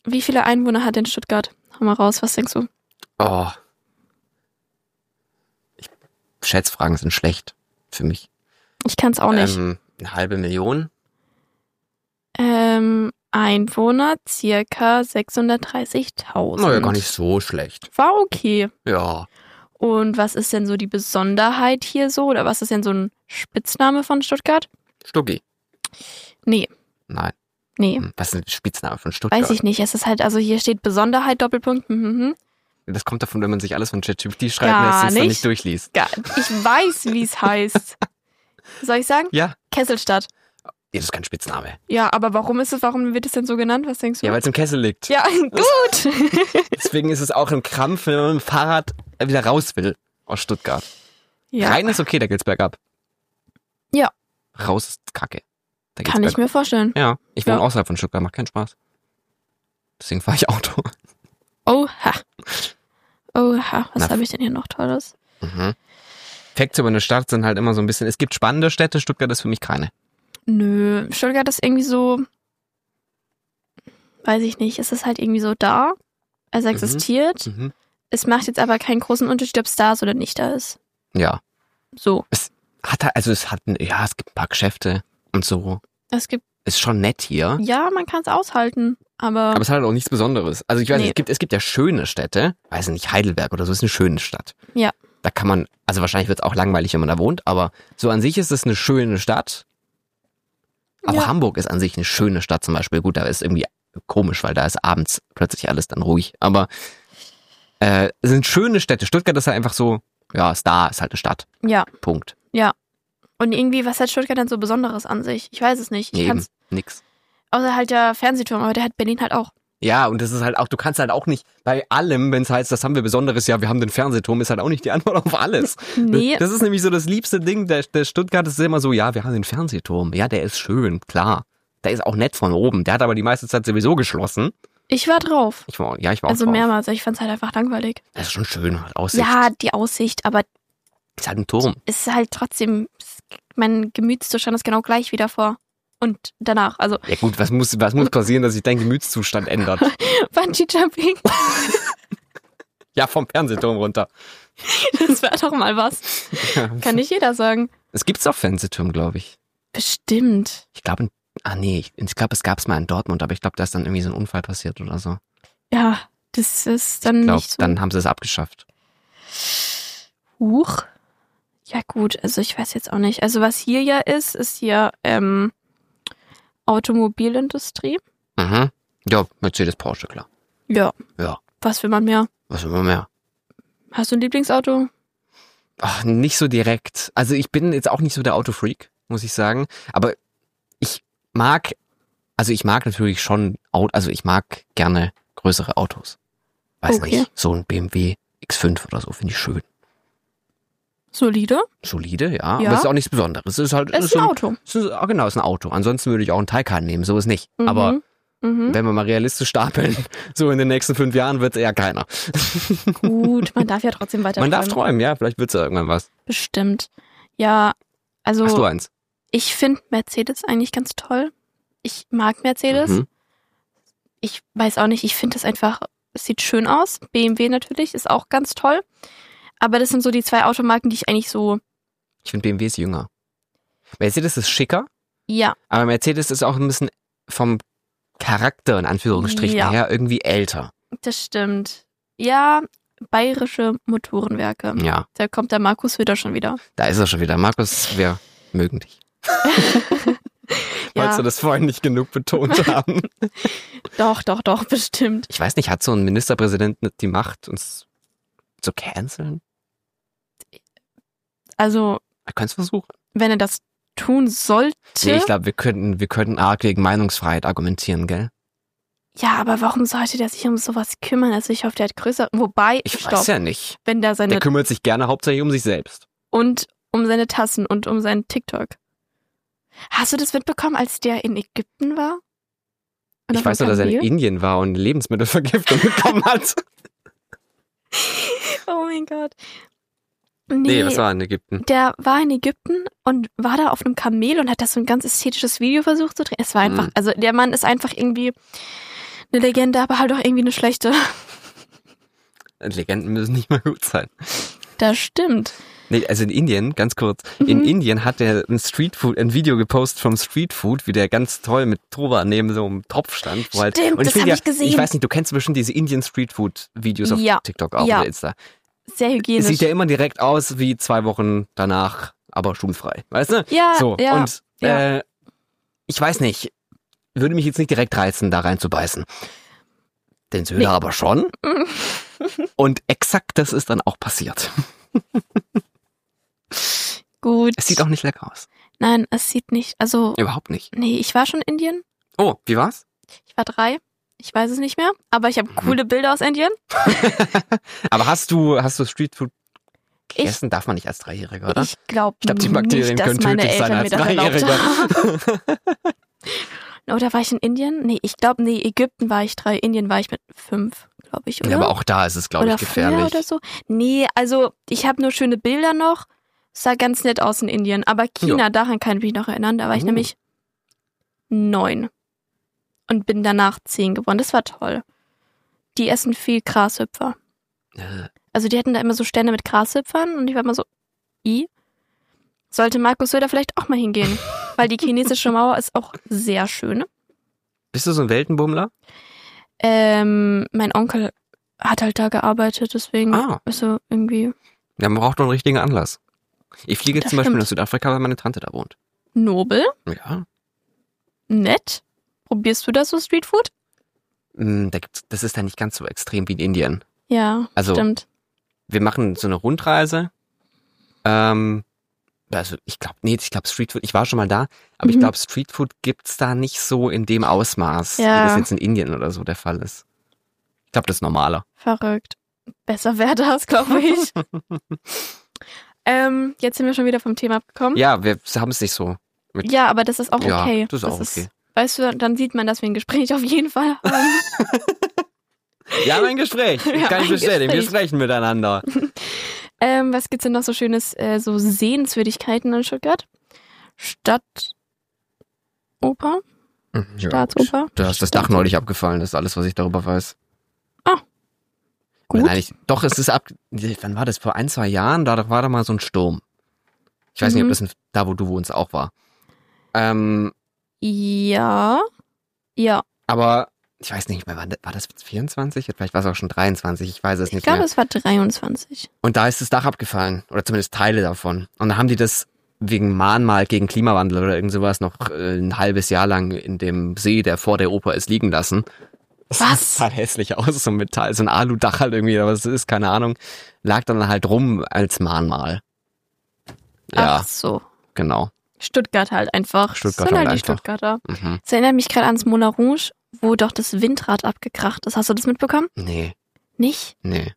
Wie viele Einwohner hat denn Stuttgart? Hau mal raus, was denkst du? Oh. Schätzfragen sind schlecht für mich. Ich kann es auch nicht. 500.000? Einwohner circa 630.000. Naja, gar nicht so schlecht. War okay. Ja. Und was ist denn so die Besonderheit hier so? Oder was ist denn so ein Spitzname von Stuttgart? Stuggi. Nee. Nein. Nee. Was ist ein Spitzname von Stuttgart? Weiß ich nicht. Es ist halt, also hier steht Besonderheit, Doppelpunkt. Das kommt davon, wenn man sich alles von ChatGPT schreiben Gar lässt und es dann nicht. nicht durchliest. Ich weiß, wie es heißt. Soll ich sagen? Ja. Kesselstadt. Ja, das ist kein Spitzname. Ja, aber warum wird es denn so genannt? Was denkst du? Ja, weil es im Kessel liegt. Ja, gut. Deswegen ist es auch ein Krampf, wenn man mit dem Fahrrad wieder raus will aus Stuttgart. Ja. Rein ist okay, da geht's bergab. Ja. Raus ist kacke. Da geht's Kann ich bergab. mir vorstellen. Ja, ich wohne Ja. außerhalb von Stuttgart, macht keinen Spaß. Deswegen fahre ich Auto. Oha. Oha, was Na, habe ich denn hier noch Tolles? Facts über eine Stadt sind halt immer so ein bisschen, es gibt spannende Städte, Stuttgart ist für mich keine. Nö, Stuttgart ist irgendwie so, weiß ich nicht, es ist halt irgendwie so da. Es existiert. Es macht jetzt aber keinen großen Unterschied, ob es da ist oder nicht da ist. Ja. So. Es gibt ein paar Geschäfte und so. Es gibt, Ist schon nett hier. ja, man kann es aushalten, aber Aber es hat halt auch nichts Besonderes. Also ich weiß Nee. nicht, es gibt ja schöne Städte. Weiß nicht, Heidelberg oder so ist eine schöne Stadt. Ja. Da kann man, also wahrscheinlich wird es auch langweilig, wenn man da wohnt, aber so an sich ist es eine schöne Stadt. Auch Ja. Hamburg ist an sich eine schöne Stadt zum Beispiel. Gut, da ist irgendwie komisch, weil da ist abends plötzlich alles dann ruhig. Aber es sind schöne Städte. Stuttgart ist halt einfach so, ja, ist da, ist halt eine Stadt. ja, Punkt. ja. Und irgendwie, was hat Stuttgart denn so Besonderes an sich? Ich weiß es nicht. Ich Eben, kann's, nix. außer halt der Fernsehturm, aber der hat Berlin halt auch. Ja, und das ist halt auch, du kannst halt auch nicht bei allem, wenn es heißt, das haben wir Besonderes, ja, wir haben den Fernsehturm, ist halt auch nicht die Antwort auf alles. Nee. Das ist nämlich so das liebste Ding der Stuttgart, das ist immer so, ja, wir haben den Fernsehturm. Ja, der ist schön, klar. Der ist auch nett von oben. Der hat aber die meiste Zeit sowieso geschlossen. Ich war drauf. Ich war auch Also drauf. mehrmals. Ich fand's halt einfach langweilig. Das ist schon schön, halt Aussicht. Ja, die Aussicht, aber Ist halt ein Turm. es ist halt trotzdem, mein Gemütszustand ist genau gleich wie davor. Und danach, also Ja gut, was muss passieren, dass sich dein Gemütszustand ändert? Bungee Jumping, Ja, vom Fernsehturm runter. das wäre doch mal was. Kann nicht jeder sagen. Es gibt's auf Fernsehturm, glaube ich. Bestimmt. Ich glaube, ich glaube, es gab's mal in Dortmund, aber ich glaube, da ist dann irgendwie so ein Unfall passiert oder so. Ja, das ist dann Ich glaube, nicht so. dann haben sie es abgeschafft. Huch. Ja gut, also ich weiß jetzt auch nicht. Also was hier ja ist hier Automobilindustrie. Mhm. Ja, Mercedes, Porsche, klar. Ja. Ja. Was will man mehr? Was immer mehr? Hast du ein Lieblingsauto? Ach, nicht so direkt. Also ich bin jetzt auch nicht so der Autofreak, muss ich sagen. Aber ich mag natürlich schon also ich mag gerne größere Autos. Weiß Okay. nicht, so ein BMW X5 oder so, finde ich schön. Solide? Solide, ja, Ja. aber es ist auch nichts Besonderes. Es ist halt, Es ist so ein Auto. Genau, es ist ein Auto. Ansonsten würde ich auch einen Taycan nehmen, so ist nicht. Aber Mhm. wenn wir mal realistisch stapeln, so in den nächsten 5 Jahren wird es eher keiner. Gut, man darf ja trotzdem weiter Man darf träumen. träumen, ja, vielleicht wird es ja irgendwann was. Bestimmt. Ja, also Hast du eins? ich finde Mercedes eigentlich ganz toll. Ich mag Mercedes. Mhm. Ich weiß auch nicht, ich finde es einfach, es sieht schön aus. BMW natürlich ist auch ganz toll. Aber das sind so die zwei Automarken, die ich eigentlich so, Ich finde BMW ist jünger. Mercedes ist schicker, ja, aber Mercedes ist auch ein bisschen vom Charakter in Anführungsstrichen Ja. her irgendwie älter. das stimmt. Ja, bayerische Motorenwerke. Ja, Da kommt der Markus wieder schon wieder. da ist er schon wieder. Markus, wir mögen dich. Ja. Wolltest du das vorhin nicht genug betont haben? Doch, bestimmt. Ich weiß nicht, hat so ein Ministerpräsident nicht die Macht, uns zu canceln? Also, Wir können es versuchen. wenn er das tun sollte. Nee, ich glaube, wir könnten arg gegen Meinungsfreiheit argumentieren, gell? Ja, aber warum sollte der sich um sowas kümmern? Also ich hoffe, der hat größer. Wobei, Ich stopp, weiß ja nicht. wenn der seine Der kümmert sich gerne hauptsächlich um sich selbst. und um seine Tassen und um seinen TikTok. Hast du das mitbekommen, als der in Ägypten war? Und Ich auf weiß dem nur, dass er in Kamel? Indien war und Lebensmittelvergiftung bekommen hat. Oh mein Gott. Nee, was war in Ägypten? Der war in Ägypten und war da auf einem Kamel und hat das so ein ganz ästhetisches Video versucht zu drehen. Es war einfach, also der Mann ist einfach irgendwie Eine Legende, aber halt auch irgendwie eine schlechte. Legenden müssen nicht mal gut sein. Das stimmt. Nee, also in Indien, ganz kurz, in Indien hat der ein Video gepostet vom Streetfood, wie der ganz toll mit Toba neben so einem Topf stand. Wo Stimmt, und das habe ich gesehen. Ich weiß nicht, du kennst bestimmt diese Indian Streetfood Videos auf TikTok auch oder Insta. Sehr hygienisch. Sieht ja immer direkt aus wie 2 Wochen danach, aber schulfrei, weißt du? Ja, so, ja. Und ich weiß nicht, würde mich jetzt nicht direkt reizen, da reinzubeißen. Den Söder aber schon. Und exakt das ist dann auch passiert. Gut. Es sieht auch nicht lecker aus. Nein, es sieht nicht, also... Überhaupt nicht. Nee, ich war schon in Indien. Oh, wie war's? Ich war 3. Ich weiß es nicht mehr, aber ich habe coole Bilder aus Indien. Aber hast du Streetfood gegessen? Darf man nicht als 3-Jähriger, oder? Ich glaube die Bakterien nicht, können dass meine tödlich sein Eltern als mir das erlaubt 3-Jähriger. haben. Oder war ich in Indien? Nee, ich glaube, Ägypten war ich 3, Indien war ich mit 5, glaube ich, oder? Ja, aber auch da ist es, glaube ich, gefährlich. Oder so. Nee, also ich habe nur schöne Bilder noch. Es sah ganz nett aus in Indien. Aber China, daran kann ich mich noch erinnern, da war ich nämlich 9 und bin danach 10 geworden. Das war toll. Die essen viel Grashüpfer. Also die hatten da immer so Stände mit Grashüpfern und ich war immer so, sollte Markus Söder vielleicht auch mal hingehen, weil die chinesische Mauer ist auch sehr schön. Bist du so ein Weltenbummler? Mein Onkel hat halt da gearbeitet, deswegen ist so irgendwie... Ja, man braucht doch einen richtigen Anlass. Ich fliege Das zum Beispiel stimmt. nach Südafrika, weil meine Tante da wohnt. Nobel, Ja. nett. Probierst du das so Streetfood? Das ist ja nicht ganz so extrem wie in Indien. Ja, Also, stimmt. Wir machen so eine Rundreise. Also ich glaube Streetfood, ich war schon mal da, aber ich glaube Streetfood gibt's da nicht so in dem Ausmaß, wie das jetzt in Indien oder so der Fall ist. Ich glaube, das ist normaler. Verrückt. Besser wäre das, glaube ich. Jetzt sind wir schon wieder vom Thema abgekommen. Ja, wir haben es nicht so. Ja, aber das ist auch okay. Ja, das ist auch okay. Weißt du, dann sieht man, dass wir ein Gespräch auf jeden Fall haben. Wir haben ein Gespräch. Ich kann nicht bestätigen. Wir sprechen miteinander. Was gibt's denn noch so Schönes, so Sehenswürdigkeiten in Stuttgart? Stadtoper? Staatsoper? Du hast das Dach neulich abgefallen, das ist alles, was ich darüber weiß. Gut. Nein, doch, es ist wann war das? Vor 1-2 Jahren? Da war da mal so ein Sturm. Ich weiß nicht, ob das da, wo du wohnst, auch war. Ja. Aber ich weiß nicht mehr, war das 24? Vielleicht war es auch schon 23, ich weiß es Ich nicht glaube, mehr. es war 23. Und da ist das Dach abgefallen, oder zumindest Teile davon. Und dann haben die das wegen Mahnmal gegen Klimawandel oder irgend sowas noch ein halbes Jahr lang in dem See, der vor der Oper ist, liegen lassen. Das sah halt hässlich aus, so ein Metall, so ein Aludach halt irgendwie, aber es ist, keine Ahnung, lag dann halt rum als Mahnmal. Ja, Ach so. genau. Stuttgart halt einfach. Stuttgart sind halt halt die einfach. Stuttgarter. Mhm. Das erinnert mich gerade ans Moulin Rouge, wo doch das Windrad abgekracht ist. Hast du das mitbekommen? Nee. Nicht?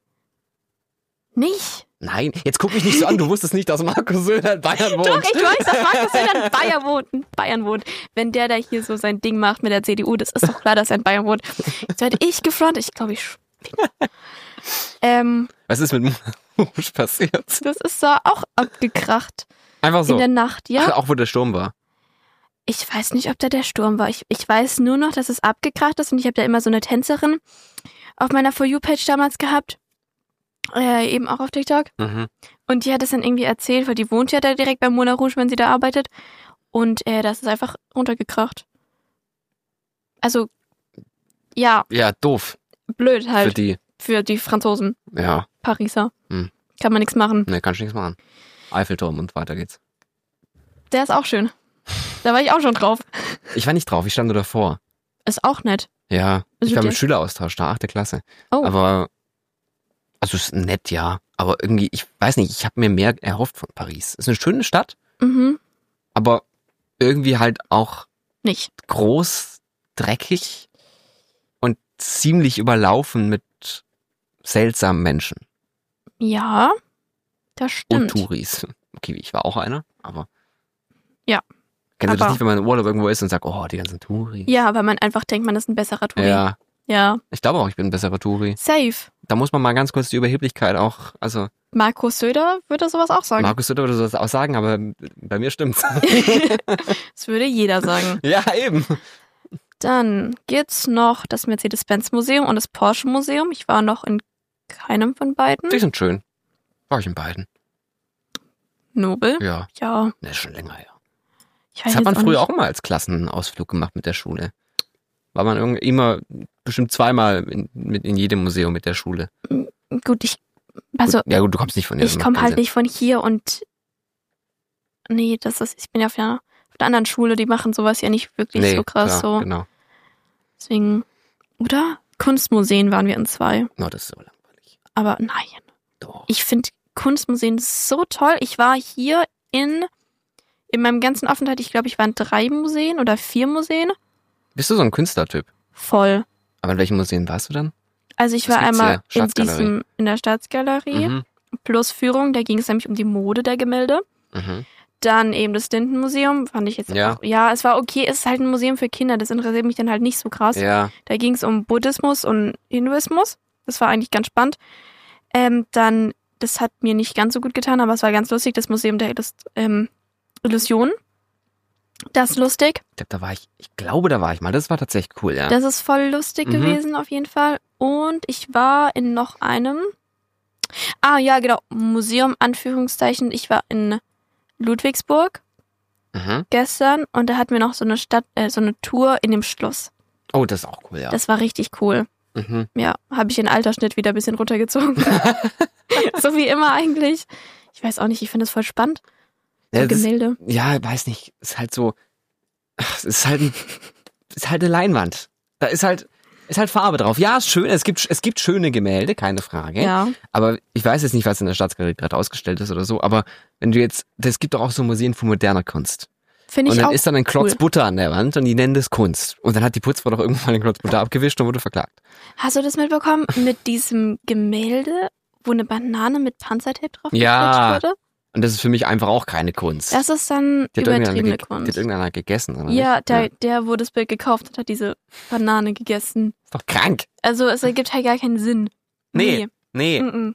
Nein, jetzt guck mich nicht so an, du wusstest nicht, dass Markus Söder in Bayern wohnt. Doch, ich weiß, dass Markus Söder in Bayern wohnt. Wenn der da hier so sein Ding macht mit der CDU, das ist doch klar, dass er in Bayern wohnt. Jetzt werde ich gefrontet. Ich glaube, ich spinne. Was ist mit Moulin Rouge passiert? Das ist da auch abgekracht. Einfach so. In der Nacht, ja. Ach, auch wo der Sturm war. Ich weiß nicht, ob da der Sturm war. Ich weiß nur noch, dass es abgekracht ist und ich habe da immer so eine Tänzerin auf meiner For You-Page damals gehabt. Eben auch auf TikTok. Mhm. Und die hat es dann irgendwie erzählt, weil die wohnt ja da direkt beim Moulin Rouge, wenn sie da arbeitet. Und das ist einfach runtergekracht. Also, ja, Ja, doof. blöd Für halt. die. Für die Franzosen, Ja, Pariser. Hm. Kann man nichts machen. ne, kannst du nichts machen. Eiffelturm und weiter geht's. Der ist auch schön. Da war ich auch schon drauf. Ich war nicht drauf, ich stand nur davor. Ist auch nett. Ja, ich Also war der- im Schüleraustausch da, 8. Klasse. Oh. Aber, also ist nett, ja. Aber irgendwie, ich weiß nicht, ich habe mir mehr erhofft von Paris. Ist eine schöne Stadt, Mhm. aber irgendwie halt auch Nicht. groß, dreckig und ziemlich überlaufen mit seltsamen Menschen Ja, das und stimmt. Touris. Okay, ich war auch einer, aber... Ja, Kennst du das aber- nicht, wenn man im Urlaub irgendwo ist und sagt, oh, die ganzen Touris? Ja, weil man einfach denkt, man ist ein besserer Touri. Ja, Ja. ich glaube auch, ich bin ein besserer Touri. Safe. Da muss man mal ganz kurz die Überheblichkeit auch, also Markus Söder würde sowas auch sagen. Markus Söder würde das auch sagen, aber bei mir stimmt's. Das würde jeder sagen. Ja, eben. Dann gibt's noch das Mercedes-Benz-Museum und das Porsche-Museum. Ich war noch in keinem von beiden. Die sind schön. War ich in beiden. Nobel? Ja. Ja. Das ist schon länger her. Ich Das weiß hat man jetzt früher nicht. auch immer als Klassenausflug gemacht mit der Schule. War man immer bestimmt zweimal in jedem Museum mit der Schule. Gut, also Gut, ja gut, du kommst nicht von hier. ich komme halt nicht von hier und nee, ich bin ja auf der anderen Schule, die machen sowas ja nicht wirklich so krass klar, so. Genau. Deswegen, oder? Kunstmuseen waren wir in 2. No, das ist so langweilig. Aber nein. Doch. Ich finde Kunstmuseen so toll. Ich war hier in meinem ganzen Aufenthalt, ich glaube, ich war in 3 Museen oder 4 Museen. Bist du so ein Künstlertyp? Voll. Aber in welchen Museen warst du dann? Also ich Was war gibt's einmal hier? in der Staatsgalerie Mhm. plus Führung, da ging es nämlich um die Mode der Gemälde. Mhm. Dann eben das Tintenmuseum, fand ich jetzt Ja. auch, ja, es war okay, es ist halt ein Museum für Kinder, das interessiert mich dann halt nicht so krass. Ja. Da ging es um Buddhismus und Hinduismus, das war eigentlich ganz spannend. Dann, das hat mir nicht ganz so gut getan, aber es war ganz lustig, das Museum der Illusion. Das ist lustig, Ich glaube, da war ich mal. Das war tatsächlich cool, ja. das ist voll lustig Mhm. gewesen auf jeden Fall. Und ich war in noch einem, ja genau, Museum, Anführungszeichen, ich war in Ludwigsburg Mhm. gestern und da hatten wir noch so eine Tour in dem Schloss. Oh, das ist auch cool, ja. Das war richtig cool. Mhm. Ja, habe ich den Altersschnitt wieder ein bisschen runtergezogen. So wie immer eigentlich. Ich weiß auch nicht, ich finde das voll spannend. So Ja, Gemälde. weiß nicht. Ist halt so. Es ist halt eine Leinwand. Da ist halt Farbe drauf. Ja, ist schön. Es gibt schöne Gemälde, keine Frage. Ja. Aber ich weiß jetzt nicht, was in der Staatsgalerie gerade ausgestellt ist oder so. Aber es gibt doch auch so Museen für moderne Kunst. Finde Und ich dann auch ist dann ein Klotz cool. Butter an der Wand und die nennen das Kunst. Und dann hat die Putzfrau doch irgendwann mal den Klotz Butter abgewischt und wurde verklagt. Hast du das mitbekommen mit diesem Gemälde, wo eine Banane mit Panzertape drauf Ja. gequetscht wurde? Und das ist für mich einfach auch keine Kunst. Das ist dann Die hat übertriebene die hat Kunst. irgendeiner gegessen, oder Ja, nicht? der, wo das Bild gekauft hat, hat diese Banane gegessen. Ist doch krank. Also es ergibt halt gar keinen Sinn. Nee. Mm-mm.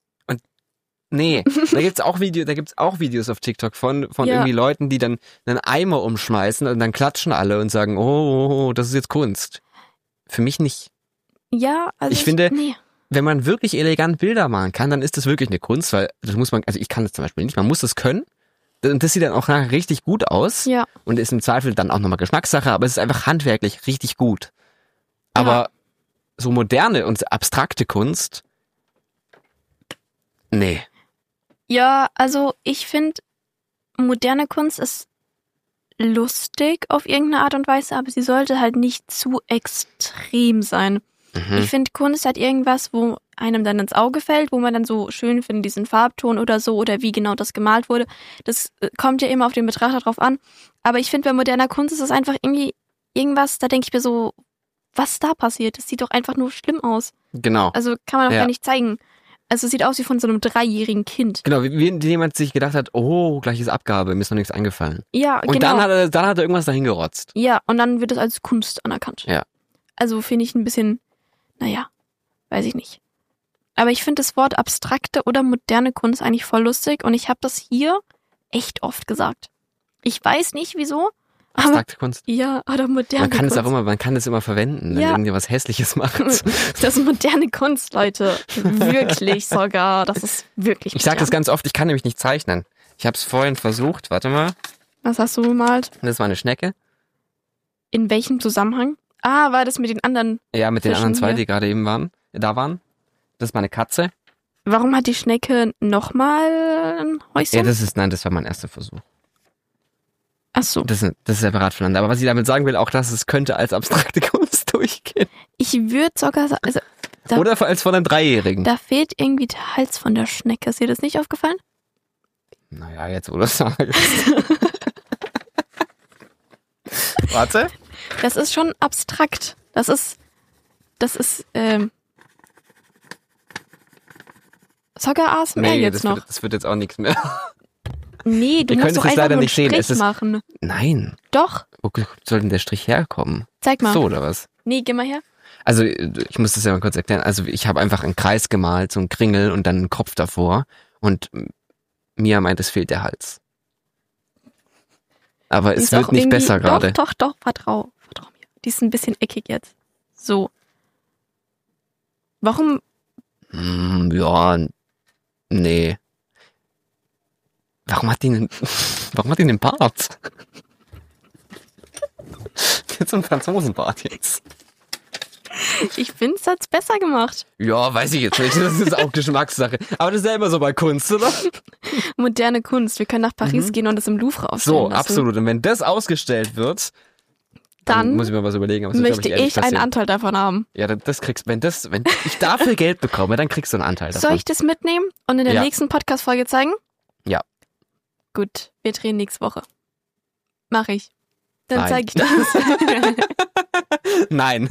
Nee, da gibt's auch Videos auf TikTok von Ja. irgendwie Leuten, die dann einen Eimer umschmeißen und dann klatschen alle und sagen, oh, das ist jetzt Kunst. Für mich nicht. Ja, also Ich finde, nee. wenn man wirklich elegant Bilder machen kann, dann ist das wirklich eine Kunst, weil das muss man, also ich kann das zum Beispiel nicht, man muss das können. Und das sieht dann auch nachher richtig gut aus Ja. und ist im Zweifel dann auch nochmal Geschmackssache, aber es ist einfach handwerklich richtig gut. Aber so moderne und abstrakte Kunst, nee. Ja, also ich finde, moderne Kunst ist lustig auf irgendeine Art und Weise, aber sie sollte halt nicht zu extrem sein. Mhm. Ich finde, Kunst hat irgendwas, wo einem dann ins Auge fällt, wo man dann so schön findet, diesen Farbton oder so, oder wie genau das gemalt wurde. Das kommt ja immer auf den Betrachter drauf an. Aber ich finde, bei moderner Kunst ist es einfach irgendwie irgendwas, da denke ich mir so, was da passiert? Das sieht doch einfach nur schlimm aus. Genau. Also kann man doch Ja. gar nicht zeigen. Also es sieht aus wie von so einem 3-jährigen Kind. Genau, wie jemand sich gedacht hat, oh, gleich ist Abgabe, mir ist noch nichts eingefallen. Ja, Und genau. dann hat er irgendwas dahin gerotzt. Ja, und dann wird es als Kunst anerkannt. Ja. Also finde ich ein bisschen, naja, weiß ich nicht. Aber ich finde das Wort abstrakte oder moderne Kunst eigentlich voll lustig und ich habe das hier echt oft gesagt. Ich weiß nicht wieso, aber Abstrakte Kunst. ja, oder moderne Man kann Kunst. man kann es immer verwenden, wenn Ja. irgendwas Hässliches macht. Das ist moderne Kunst, Leute. Wirklich sogar. Das ist wirklich Ich sage das modern. ganz oft, ich kann nämlich nicht zeichnen. Ich habe es vorhin versucht, warte mal, Was hast du gemalt? das war eine Schnecke. In welchem Zusammenhang? Ah, war das mit den anderen? Ja, mit den Fischen anderen zwei, hier. die gerade eben da waren. Das ist meine Katze. Warum hat die Schnecke nochmal ein Häuschen? Ja, das war mein erster Versuch. Ach so. Das ist separat voneinander. Aber was ich damit sagen will, auch das, es könnte als abstrakte Kunst durchgehen. Ich würde sogar sagen, also Da- Oder als von einem Dreijährigen. da fehlt irgendwie der Hals von der Schnecke. Ist dir das nicht aufgefallen? Naja, jetzt wo du das sagst. Warte. Das ist schon abstrakt. Das ist, sogar ASMR Nee, jetzt noch. das wird jetzt auch nichts mehr. Nee, du Ihr musst könnt doch es jetzt einfach leider nur einen nicht sehen. Strich Es ist- machen. Nein. Doch, Wo soll denn der Strich herkommen? zeig mal. So oder was? Nee, geh mal her. Also ich muss das ja mal kurz erklären. Also ich habe einfach einen Kreis gemalt, so einen Kringel und dann einen Kopf davor. Und Mia meint, es fehlt der Hals. Aber es Ist wird auch nicht irgendwie- besser gerade. Doch, vertrau mir. Die ist ein bisschen eckig jetzt. So. Warum? Ja, nee. Warum hat die einen Bart? Jetzt so ein Franzosenbart jetzt. Ich finde, es hat's besser gemacht. Ja, weiß ich jetzt nicht. Das ist auch Geschmackssache. Aber das ist ja immer so bei Kunst, oder? Moderne Kunst. Wir können nach Paris gehen und das im Louvre ausstellen So, lassen. absolut. Und wenn das ausgestellt wird, dann muss ich mir was überlegen. Aber das möchte wird, ich einen Anteil davon haben. Ja, das kriegst, wenn ich dafür Geld bekomme, dann kriegst du einen Anteil davon. Soll ich das mitnehmen und in der nächsten Podcast-Folge zeigen? Ja. Gut, wir drehen nächste Woche. Mach ich. Dann Nein. zeige ich das. Nein.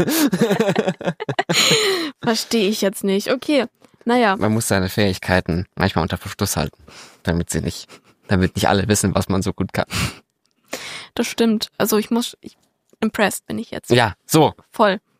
Verstehe ich jetzt nicht. Okay, naja. Man muss seine Fähigkeiten manchmal unter Verschluss halten, damit nicht alle wissen, was man so gut kann. Das stimmt. Also impressed bin ich jetzt. Ja, so. Voll.